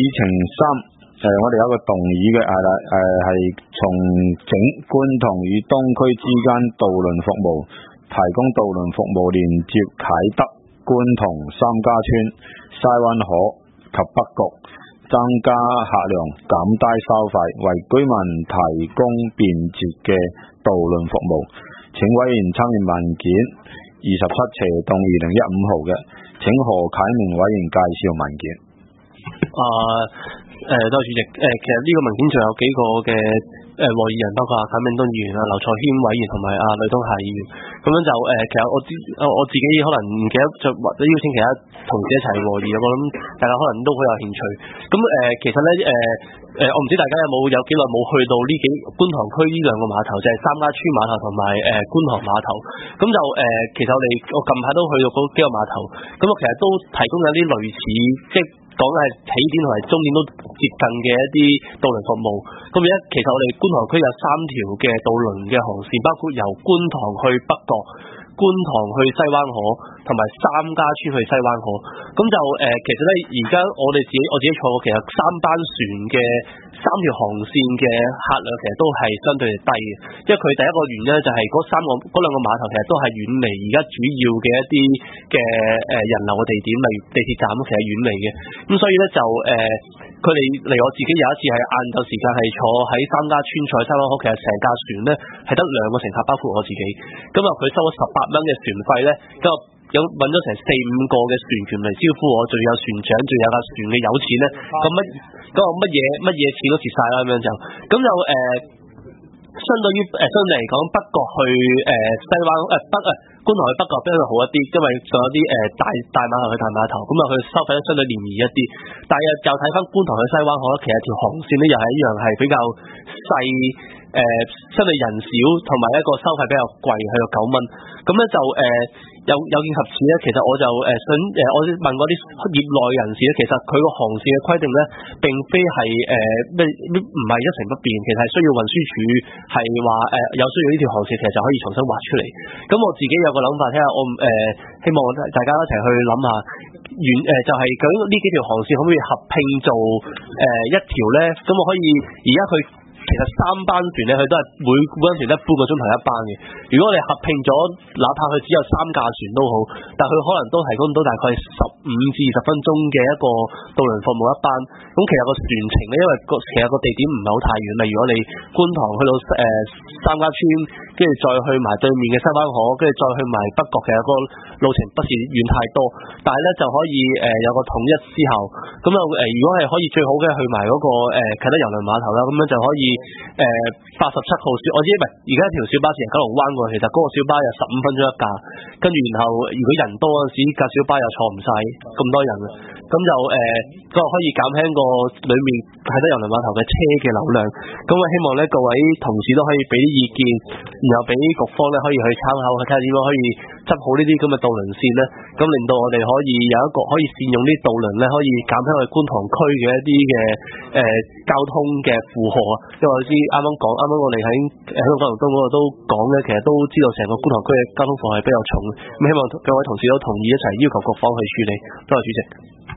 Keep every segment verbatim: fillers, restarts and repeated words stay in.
程三，誒、呃，我哋有個動議嘅係啦，誒係重整觀塘與東區之間渡輪服務，提供渡輪服務連接啟德、觀塘、三家村、西灣河及北角，增加客量，減低收費，為居民提供便捷嘅渡輪服務。請委員參閱文件二十七斜棟二零一五號嘅，請何啟明委員介紹文件。 啊，誒、呃，多謝主席。誒、呃，其實呢個文件仲有幾個嘅誒獲議人，包括阿簡明東議員、啊劉財謙委員同埋阿呂東霞議員。咁樣就誒、呃，其實我知我自己可能唔記得就或者邀請其他同事一齊獲議，我諗大家可能都好有興趣。咁誒、呃，其實咧誒誒，我唔知大家有冇有幾耐冇去到呢幾觀塘區呢兩個碼頭，就係、是、三家村碼頭同埋誒觀塘碼頭。咁就誒、呃，其實我哋我近排都去到嗰幾個碼頭，咁我其實都提供有啲類似即係。講係起點同埋終點都接近嘅一啲渡輪服務。咁而家其實我哋觀塘區有三條嘅渡輪嘅航線，包括由觀塘去北角、觀塘去西灣河同埋三家村去西灣河。咁就誒、呃，其實咧而家我哋自己我自己坐過，其實三班船嘅三條航線嘅客量其實都係相對低嘅，因為佢第一個原因就係嗰三個嗰兩個碼頭其實都係遠離而家主要嘅一啲嘅誒人流嘅地點，例如地鐵站其實遠離嘅。咁所以咧就誒，佢哋嚟我自己有一次係晏晝時間係坐喺三家村坐喺西灣河，其實成架船咧係得兩個乘客，包括我自己。咁啊，佢收咗十八蚊嘅船費咧，咁有揾咗成四五個嘅船員嚟招呼我，仲有船長，仲有架船嘅有錢咧，咁乜咁乜嘢乜嘢錢都蝕晒啦，咁樣就咁就誒。呃相對於誒、呃、相對嚟講，北角去誒、呃、西灣誒、呃、北誒、呃、觀塘去北角比較好一啲，因為仲有啲誒、呃、大大碼頭去大碼頭，咁啊佢收費咧相對廉宜一啲。但係又睇翻觀塘去西灣河咧，其實條航線咧又係一樣係比較細，誒、呃、相對人少，同埋一個收費比較貴，去到九蚊。咁咧就誒。呃有有見及此咧，其實我就誒、呃、想誒、呃，我問過啲業內人士咧，其實佢個航線嘅規定咧，並非係誒咩唔係一成不變，其實係需要運輸署係話誒有需要呢條航線，其實就可以重新劃出嚟。咁我自己有個諗法，聽下我誒、呃、希望大家一齊去諗下，原誒、呃、就係究竟呢幾條航線可唔可以合併做誒、呃、一條咧？咁我可以而家佢。其實三班船咧，佢都係每每陣時得半個鐘頭一班嘅。如果我哋合併咗，哪怕佢只有三架船都好，但佢可能都提供到大概十五至二十分鐘嘅一個渡輪服務一班。咁其實個船程咧，因為個其實個地點唔係好太遠，例如我哋觀塘去到誒、呃、三家村，跟住再去埋對面嘅西灣河，跟住再去埋北角，其實個路程不是遠太多。但係咧就可以誒、呃、有個統一之後，咁啊誒如果係可以最好嘅去埋嗰、那個誒啟德郵輪碼頭啦，咁樣就可以。誒八十七號小，我知唔係而家條小巴是由九龍灣過，其實嗰個小巴有十五分鐘一架，跟住然後如果人多嗰陣時，架小巴又坐唔晒咁多人，咁就誒個、呃、可以減輕個裡面啟德郵輪碼頭嘅車嘅流量。咁我希望咧各位同事都可以俾啲意見，然後俾局方咧可以去參考，去睇下點樣可以執好呢啲咁嘅渡輪線咧，咁令到我哋可以有一個可以善用啲渡輪咧，可以減輕我哋觀塘區嘅一啲嘅誒交通嘅負荷啊。因為我知啱啱講，啱啱我哋喺喺九龍東嗰度都講咧，其實都知道成個觀塘區嘅交通負荷係比較重，咁希望各位同事都同意一齊要求各方去處理。多謝主席。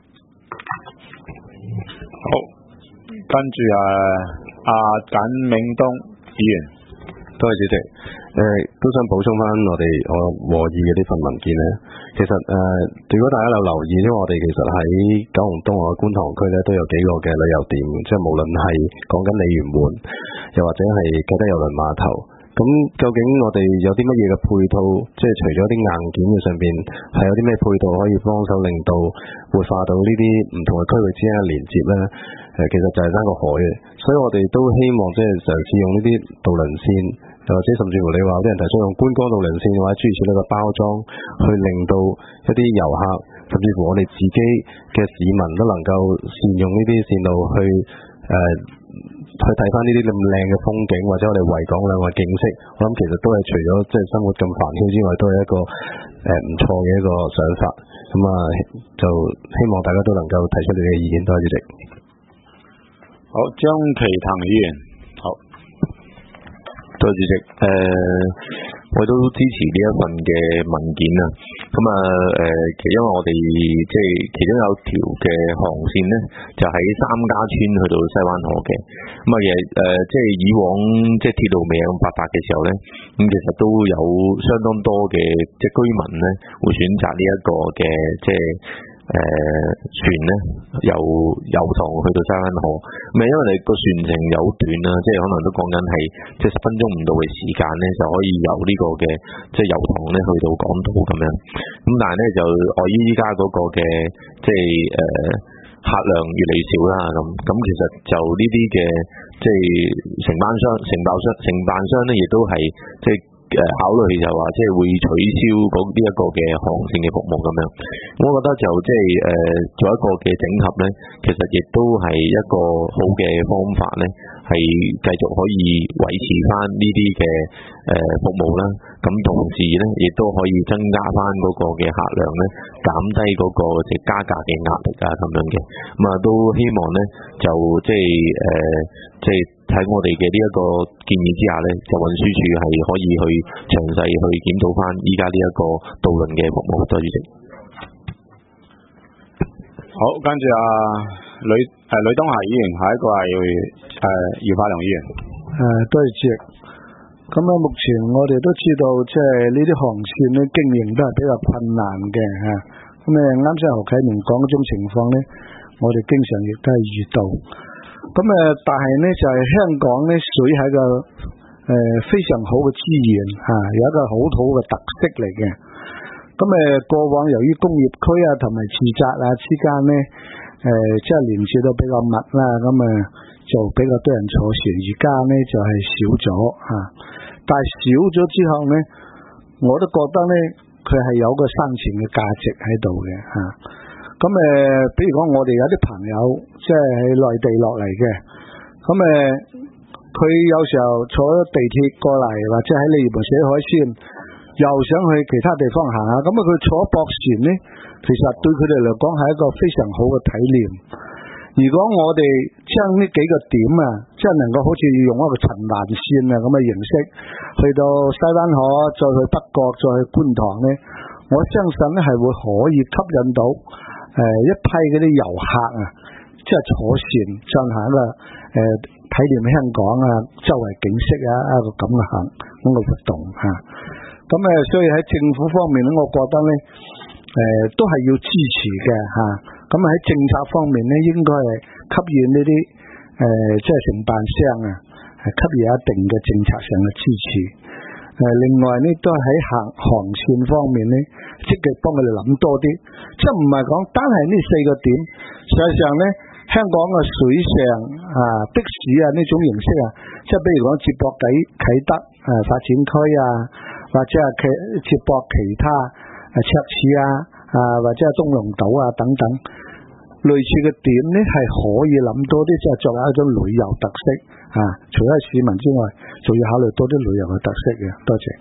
好，跟住啊阿簡明東議員， 多謝主席。誒、呃，都想補充翻我哋我和議嘅呢份文件咧。其實誒、呃，如果大家有留意，因為我哋其實喺九龍東或者觀塘區咧都有幾個嘅旅遊點，即係無論係講緊鯉魚門，又或者係啟德郵輪碼頭。咁究竟我哋有啲乜嘢嘅配套？即係除咗啲硬件嘅上邊，係有啲咩配套可以幫手令到活化到呢啲唔同嘅區域之間嘅連接咧？誒、呃，其實就係爭個海嘅，所以我哋都希望即係嘗試用呢啲渡輪線。或者甚至乎你話有啲人提出用觀光渡輪線或者諸如此類嘅包裝，去令到一啲遊客，甚至乎我哋自己嘅市民都能夠善用呢啲線路去誒、呃、去睇翻呢啲咁靚嘅風景，或者我哋維港兩個景色。我諗其實都係除咗即係生活咁煩囂之外，都係一個誒唔錯嘅一個想法。咁啊，就希望大家都能夠提出你嘅意見。多謝主席。 好，張其騰議員，好。 多謝主席。誒、呃，我都支持呢一份嘅文件啊。咁啊，誒，其實因為我哋即係其中有條嘅航線咧，就喺三家村去到西灣河嘅。咁啊，其實誒，即係以往即係鐵路未咁發達嘅時候咧，咁其實都有相當多嘅即係居民咧，會選擇呢一個嘅即係。誒、呃、船咧由油塘去到西灣河，咁因為你個船程有短啦，即係可能都講緊係即係十分鐘唔到嘅時間咧，就可以由呢個嘅即係油塘咧去到港島咁樣。咁但係咧就礙於依家嗰個嘅即係誒、呃、客量越嚟越少啦，咁咁其實就呢啲嘅即係承辦商、承包商、承辦商咧，亦都係即係。誒考慮就話即係會取消嗰呢一個嘅航線嘅服務咁樣，我覺得就即係誒做一個嘅整合咧，其實亦都係一個好嘅方法咧，係繼續可以維持翻呢啲嘅誒服務啦。咁同時咧，亦都可以增加翻嗰個嘅客量咧，減低嗰個即係加價嘅壓力啊咁樣嘅。咁啊都希望咧就即係誒即係。喺我哋嘅呢一個建議之下咧，就運輸署係可以去詳細去檢討翻依家呢一個渡輪嘅服務。多謝主席。 好，跟住啊，呂誒呂東霞議員，下一個係誒姚柏良議員。 誒，多謝主席。咁啊，目前我哋都知道，即係呢啲航線咧經營都係比較困難嘅嚇。咁誒啱先何啟明講嗰種情況咧，我哋經常亦都係遇到。咁誒，但係咧就係、是、香港咧，水係個誒、呃、非常好嘅資源嚇、啊，有一個好好嘅特色嚟嘅。咁誒過往由於工業區啊同埋住宅啊之間咧，誒即係連接到比較密啦，咁誒就比較多人坐船。而家咧就係、是、少咗嚇、啊，但係少咗之後咧，我都覺得咧佢係有個生存嘅價值喺度嘅嚇。啊咁誒，比如講我哋有啲朋友即係喺內地落嚟嘅，咁誒，佢有時候坐地鐵過嚟，或者喺鯉魚門死海鮮，又想去其他地方行下，咁啊佢坐駁船呢，其實對佢哋嚟講係一個非常好嘅體驗。如果我哋將呢幾個點啊，即係能夠好似用一個循環線啊咁嘅形式，去到西灣河，再去北角，再去觀塘呢，我相信咧係會可以吸引到。誒、呃、一批嗰啲遊客啊，即係坐船進行一個誒、呃、體驗香港啊周圍景色啊一個咁嘅行咁嘅活動嚇。咁、啊、誒所以喺政府方面咧，我覺得咧誒、呃、都係要支持嘅嚇。咁、啊、喺政策方面咧，應該係給予呢啲誒即係承辦商啊，係給予一定嘅政策上嘅支持。誒，另外呢，都喺行航線方面呢，積極幫佢哋諗多啲，即係唔係講單係呢四個點。實際上呢，香港嘅水上啊的士啊呢種形式啊，即係比如講接駁喺啟德誒發展區啊，或者係接駁其他誒赤柱啊啊或者係東龍島啊等等，類似嘅點呢係可以諗多啲，即係作為一種旅遊特色。啊！除咗市民之外，仲要考慮多啲旅遊嘅特色嘅。多謝。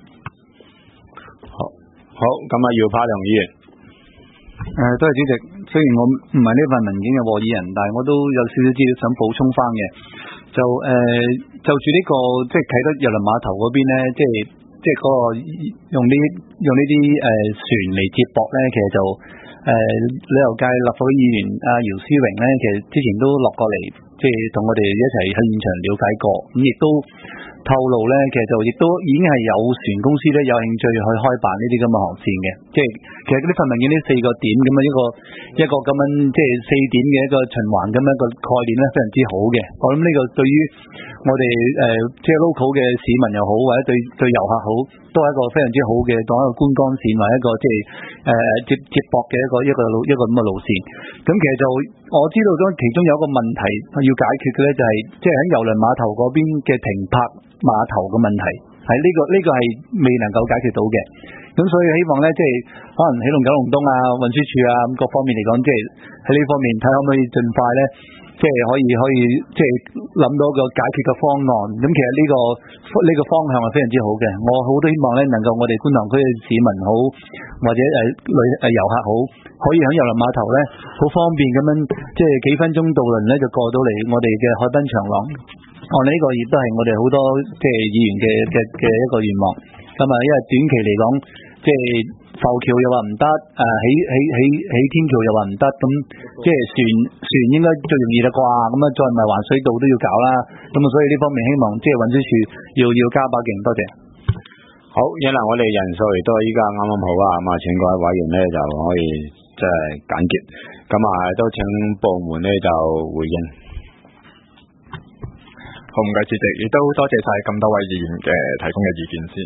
好，好，咁啊，姚柏良議員。 誒、呃，多謝主席。雖然我唔係呢份文件嘅獲議人，但係我都有少少資料想補充翻嘅。就誒、呃，就住呢、這個即係啟德郵輪碼頭嗰邊咧，即係即係嗰個用呢用呢啲誒船嚟接駁咧，其實就誒、呃、旅遊界立法會議員阿姚思榮咧，其實之前都落過嚟。即係同我哋一齊喺現場了解過，咁亦都透露咧，其實就亦都已經係有船公司咧有興趣去開辦呢啲咁嘅航線嘅。即係其實呢份文件呢四個點咁樣一個一個咁樣即係四點嘅一個循環咁樣一個概念咧，非常之好嘅。我諗呢個對於我哋誒、呃、即係 local 嘅市民又好，或者對對遊客好，都係一個非常之好嘅當一個觀光線或者一個即係誒接接駁嘅一個一個路一個咁嘅路線。咁其實就我知道咗其中有一個問題要解決嘅咧，就係即係喺郵輪碼頭嗰邊嘅停泊碼頭嘅問題，喺呢、這個呢、這個係未能夠解決到嘅。咁所以希望咧，即係可能起龍九龍東啊、運輸署啊咁各方面嚟講，即係喺呢方面睇可唔可以盡快咧， 即係可以可以即係諗到個解決嘅方案。咁其實呢、個呢、個方向係非常之好嘅。我好多希望咧，能夠我哋觀塘區嘅市民好，或者誒旅誒遊客好，可以喺郵輪碼頭咧好方便咁樣，即係幾分鐘渡輪咧就過到嚟我哋嘅海濱長廊。我哋呢個亦都係我哋好多即係議員嘅嘅嘅一個願望。咁啊，因為短期嚟講，即係浮橋又話唔得，誒起起起起天橋又話唔得，咁即係船船應該最容易啦啩，咁啊再唔係環水道都要搞啦，咁啊所以呢方面希望即係運輸署要要加把勁，多謝。 好，因為我哋人數亦都依家啱啱好啊，咁啊請各位委員咧就可以即係簡潔，咁啊都請部門咧就回應。 好，唔該主席，亦都多謝晒咁多位議員嘅提供嘅意見先。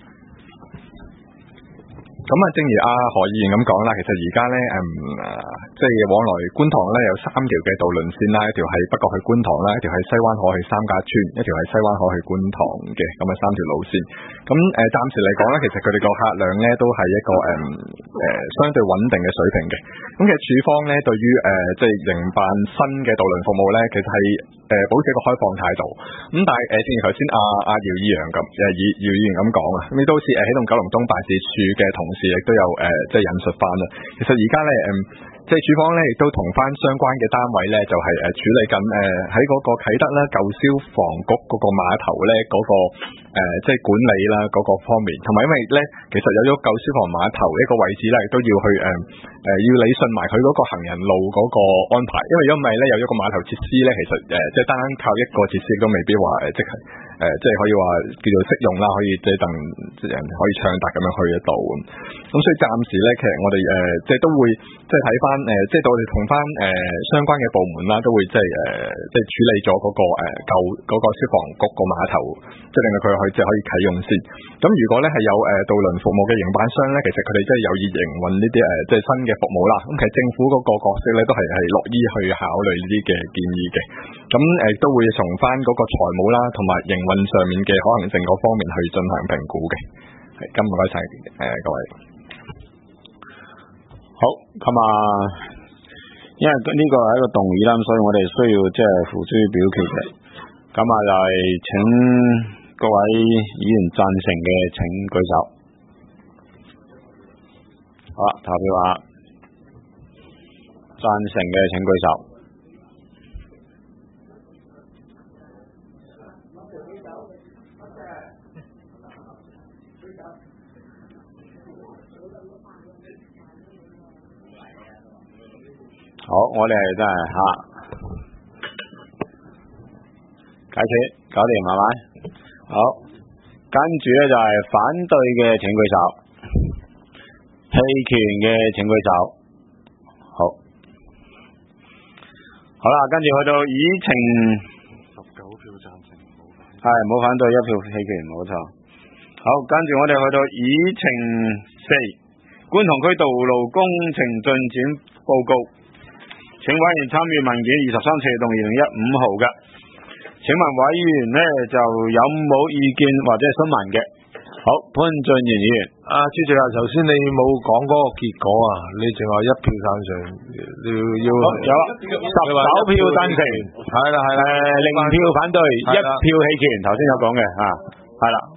咁啊，正如阿何議員咁講啦，其實而家咧，嗯，即係往來觀塘咧有三條嘅渡輪線啦，一條係北角去觀塘啦，一條係西灣河去三家村，一條係西灣河去觀塘嘅，咁啊三條路線。咁誒，暫時嚟講咧，其實佢哋個客量咧都係一個誒誒相對穩定嘅水平嘅。咁其實署方咧對於誒即係營辦新嘅渡輪服務咧，其實係誒保持一個開放態度。咁但係誒，正如頭先阿阿姚議員咁，誒姚姚議員咁講啊，咁亦都好似誒起動九龍東辦事處嘅同事亦都有誒即係引述翻啦。其實而家咧誒。即係署方咧，亦都同翻相關嘅單位咧，就係誒處理緊誒喺嗰個啟德啦舊消防局嗰個碼頭咧嗰個誒即係管理啦嗰個方面，同埋因為咧其實有咗舊消防碼頭呢個位置咧，亦都要去誒誒要理順埋佢嗰個行人路嗰個安排，因為因為咧有咗個碼頭設施咧，其實誒即係單靠一個設施都未必話誒即係誒即係可以話叫做適用啦，可以即係等人可以暢達咁樣去得到咁。咁所以暫時咧，其實我哋誒即係都會即係睇翻。誒、呃，即係我哋同翻誒相關嘅部門啦，都會即係誒，即係處理咗嗰、那個誒舊嗰個消防局個碼頭，即係令到佢可以即係可以啟用先。咁如果咧係有誒渡輪服務嘅營辦商咧，其實佢哋即係有意營運呢啲誒即係新嘅服務啦。咁其實政府嗰個角色咧都係係樂意去考慮呢啲嘅建議嘅。咁誒、呃、都會從翻嗰個財務啦，同埋營運上面嘅可能性嗰方面去進行評估嘅。係，咁唔該晒誒各位。 好，咁啊，因為呢個係一個動議啦，所以我哋需要即係付諸表決嘅。咁啊，就係請各位議員贊成嘅請舉手。好啦，投票啊，贊成嘅請舉手。好，我哋真係吓解決搞掂係咪？好，跟住咧就係反對嘅請舉手，棄權嘅請舉手。好，好啦，跟住去到議程十九票贊成，係冇反對，一票棄權，冇錯。好，跟住我哋去到議程四，觀塘區道路工程進展報告。請委員參與文件二十三次動二零一五號嘅，請問委員呢就有冇意見或者詢問嘅？好，潘俊賢議員， 啊主席啊，頭先你冇講嗰個結果啊，你淨話一票贊成，要要有啦，十九票贊成， 係啦係啦， 誒零票反對，一票棄權，頭先有講嘅啊，係啦。